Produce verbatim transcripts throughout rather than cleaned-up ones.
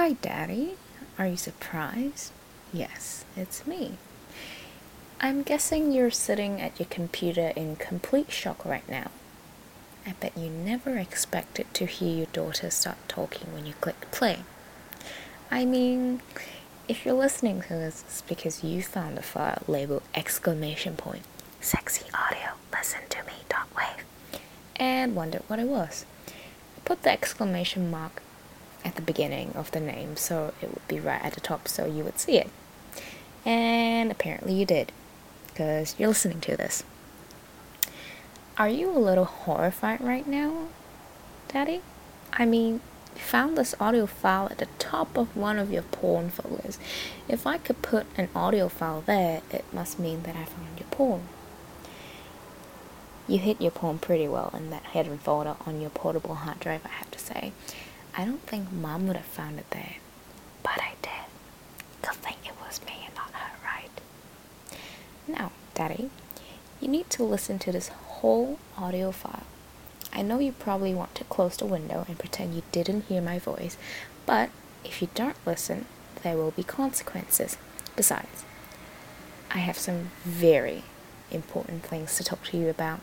Hi, Daddy. Are you surprised? Yes, it's me. I'm guessing you're sitting at your computer in complete shock right now. I bet you never expected to hear your daughter start talking when you click play. I mean, if you're listening to this, it's because you found a file labeled exclamation point, sexy audio, listen to me, dot wave, and wondered what it was. Put the exclamation mark at the beginning of the name so it would be right at the top so you would see it. And apparently you did, because you're listening to this. Are you a little horrified right now, Daddy? I mean, you found this audio file at the top of one of your porn folders. If I could put an audio file there, it must mean that I found your porn. You hid your porn pretty well in that hidden folder on your portable hard drive, I have to say. I don't think Mom would have found it there, but I did. Good thing it was me and not her, right? Now, Daddy, you need to listen to this whole audio file. I know you probably want to close the window and pretend you didn't hear my voice, but if you don't listen, there will be consequences. Besides, I have some very important things to talk to you about.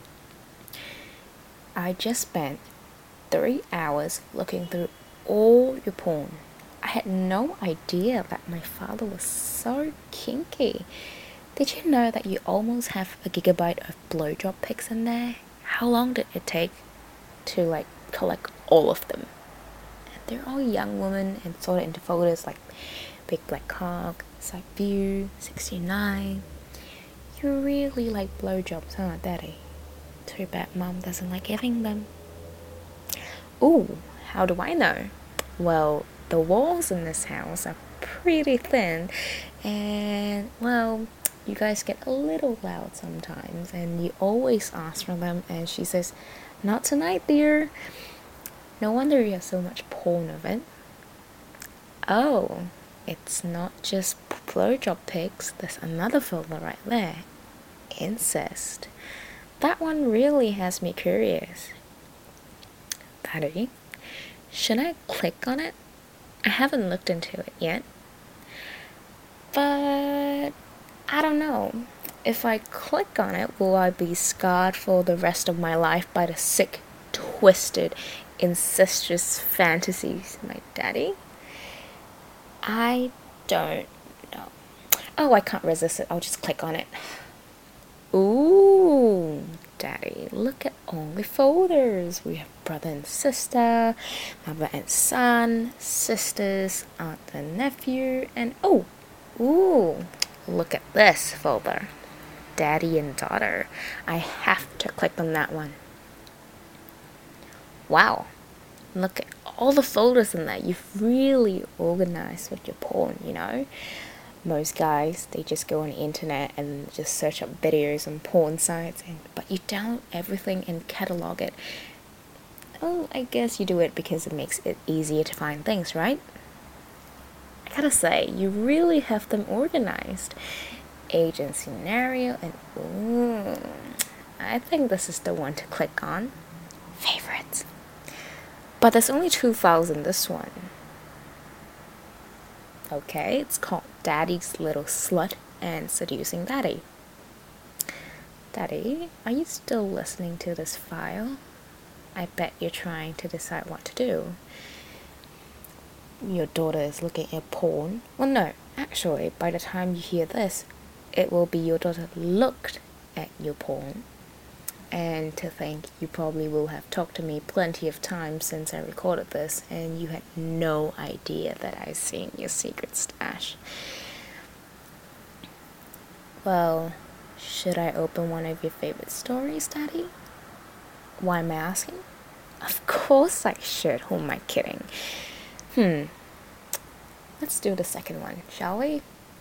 I just spent three hours looking through all your porn. I had no idea that my father was so kinky. Did you know that you almost have a gigabyte of blowjob pics in there? How long did it take to like collect all of them? And they're all young women and sorted into folders like Big Black Cock, Side View, sixty-nine. You really like blowjobs, huh, Daddy? Too bad Mom doesn't like giving them. Ooh, how do I know? Well, the walls in this house are pretty thin, and well, you guys get a little loud sometimes, and you always ask for them, and she says, "Not tonight, dear." No wonder you have so much porn of it. Oh, it's not just blowjob pics. There's another folder right there. Incest. That one really has me curious. Daddy, should I click on it? I haven't looked into it yet. But I don't know. If I click on it, will I be scarred for the rest of my life by the sick, twisted, incestuous fantasies of my daddy? I don't know. Oh, I can't resist it. I'll just click on it. Ooh, Daddy, look at all the folders. We have brother and sister, mother and son, sisters, aunt and nephew, and oh, ooh, look at this folder. Daddy and daughter. I have to click on that one. Wow, look at all the folders in there. You've really organized with your porn, you know? Most guys, they just go on the internet and just search up videos on porn sites, and but you download everything and catalog it. Oh, I guess you do it because it makes it easier to find things, right? I gotta say, you really have them organized. Age and scenario, and ooh, I think this is the one to click on. Favorites. But there's only two files in this one. Okay, it's called Daddy's Little Slut and Seducing Daddy. Daddy, are you still listening to this file? I bet you're trying to decide what to do. Your daughter is looking at porn. Well, no, actually, by the time you hear this, it will be your daughter looked at your porn. And to think, you probably will have talked to me plenty of times since I recorded this, and you had no idea that I've seen your secret stash. Well, should I open one of your favorite stories, Daddy? Why am I asking? Of course I should. Who am I kidding? Hmm. Let's do the second one, shall we?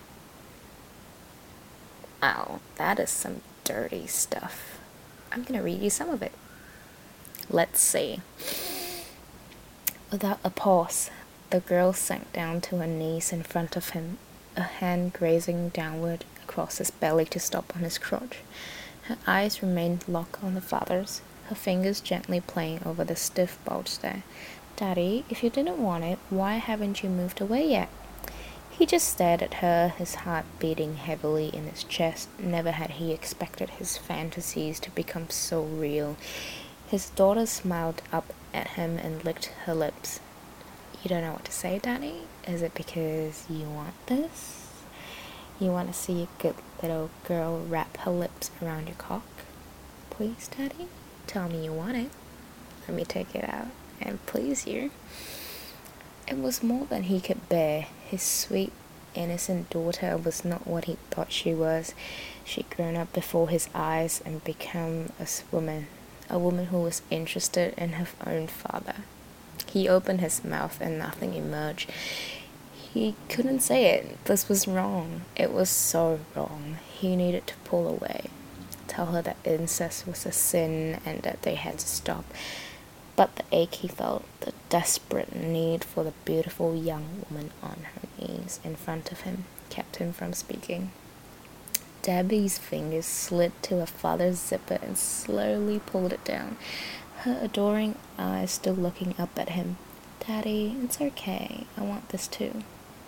Oh, that is some dirty stuff. I'm gonna read you some of it. Let's see. Without a pause, the girl sank down to her knees in front of him, a hand grazing downward across his belly to stop on his crotch. Her eyes remained locked on the father's, her fingers gently playing over the stiff bulge there. Daddy, if you didn't want it, why haven't you moved away yet? He just stared at her, his heart beating heavily in his chest. Never had he expected his fantasies to become so real. His daughter smiled up at him and licked her lips. You don't know what to say, Daddy? Is it because you want this? You want to see a good little girl wrap her lips around your cock? Please, Daddy, tell me you want it. Let me take it out and please you. It was more than he could bear. His sweet, innocent daughter was not what he thought she was. She'd grown up before his eyes and become a woman, a woman who was interested in her own father. He opened his mouth and nothing emerged. He couldn't say it. This was wrong. It was so wrong. He needed to pull away, tell her that incest was a sin and that they had to stop. But the ache he felt, the desperate need for the beautiful young woman on her knees in front of him, kept him from speaking. Debbie's fingers slid to her father's zipper and slowly pulled it down, her adoring eyes still looking up at him. Daddy, it's okay. I want this too.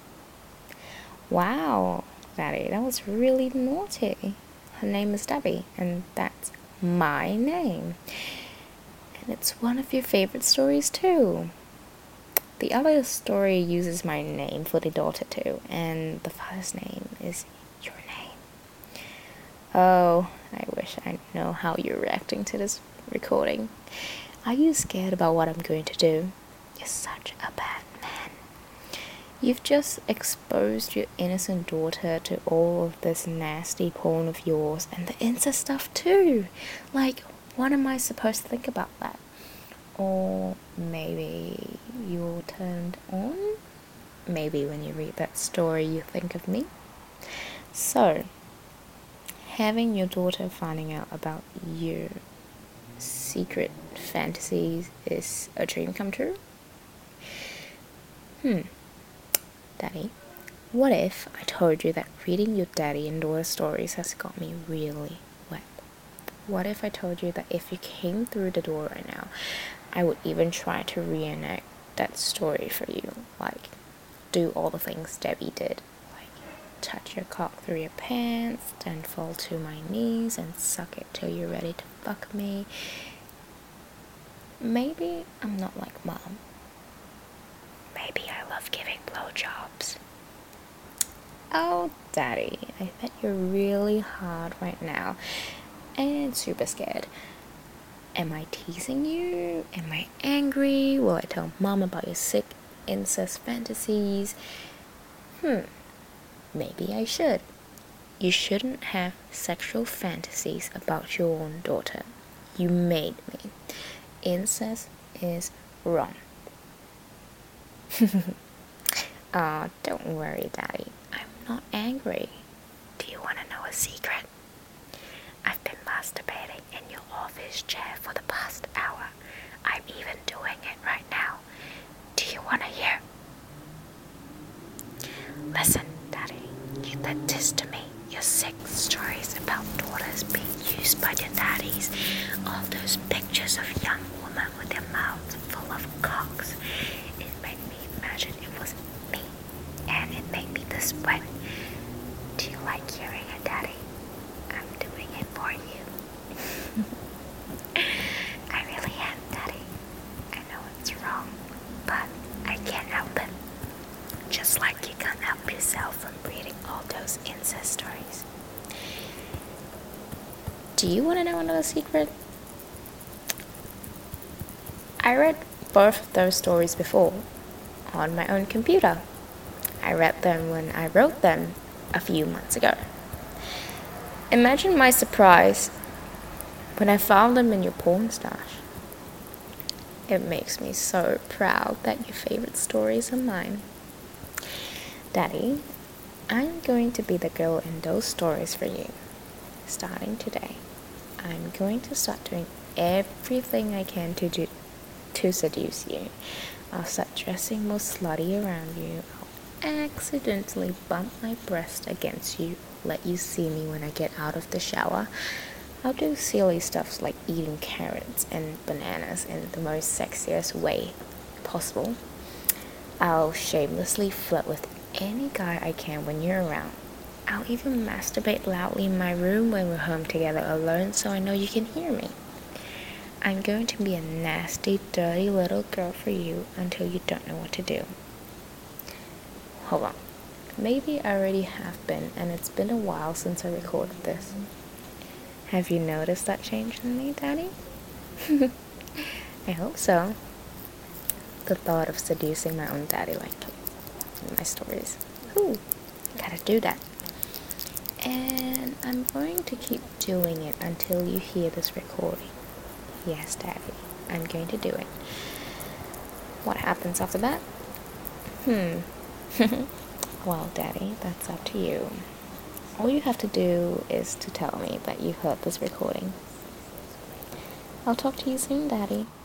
Wow, Daddy, that was really naughty. Her name is Debbie, and that's my name. And it's one of your favorite stories too. The other story uses my name for the daughter too, and the father's name is your name. Oh, I wish I know how you're reacting to this recording. Are you scared about what I'm going to do? You're such a bad man. You've just exposed your innocent daughter to all of this nasty porn of yours and the incest stuff too. Like, what am I supposed to think about that? Or maybe you're turned on? Maybe when you read that story you think of me? So, having your daughter finding out about your secret fantasies is a dream come true? Hmm. Daddy, what if I told you that reading your daddy and daughter stories has got me really wet? What if I told you that if you came through the door right now, I would even try to reenact that story for you? Like, do all the things Debbie did. Like, touch your cock through your pants, then fall to my knees and suck it till you're ready to fuck me. Maybe I'm not like Mom. Maybe I love giving blowjobs. Oh, Daddy, I bet you're really hard right now and super scared. Am I teasing you? Am I angry? Will I tell Mom about your sick incest fantasies? Hmm, maybe I should. You shouldn't have sexual fantasies about your own daughter. You made me. Incest is wrong. Oh, don't worry, Daddy. I'm not angry. Do you want to know a secret? I've been masturbating in your office chair for the past hour. I'm even doing it right now. Do you want to hear? Listen, Daddy, you did this to me. Your sick stories about daughters being used by their daddies. All those pictures of young women with their mouths full of cocks. It made me imagine it was me. And it made me this wet. Do you like hearing it, Daddy? I'm doing it for you. I really am, Daddy. I know it's wrong, but I can't help it. Just like you can't help yourself from reading all those incest stories. Do you want to know another secret? I read both of those stories before on my own computer. I read them when I wrote them a few months ago. Imagine my surprise when I found them in your porn stash. It makes me so proud that your favorite stories are mine. Daddy, I'm going to be the girl in those stories for you. Starting today, I'm going to start doing everything I can to do to seduce you. I'll start dressing more slutty around you. I'll accidentally bump my breast against you, let you see me when I get out of the shower. I'll do silly stuff like eating carrots and bananas in the most sexiest way possible. I'll shamelessly flirt with any guy I can when you're around. I'll even masturbate loudly in my room when we're home together alone so I know you can hear me. I'm going to be a nasty, dirty little girl for you until you don't know what to do. Hold on. Maybe I already have been, and it's been a while since I recorded this. Have you noticed that change in me, Daddy? I hope so. The thought of seducing my own daddy like in my stories. Ooh, gotta do that. And I'm going to keep doing it until you hear this recording. Yes, Daddy, I'm going to do it. What happens after that? Hmm. Well, Daddy, that's up to you. All you have to do is to tell me that you heard this recording. I'll talk to you soon, Daddy.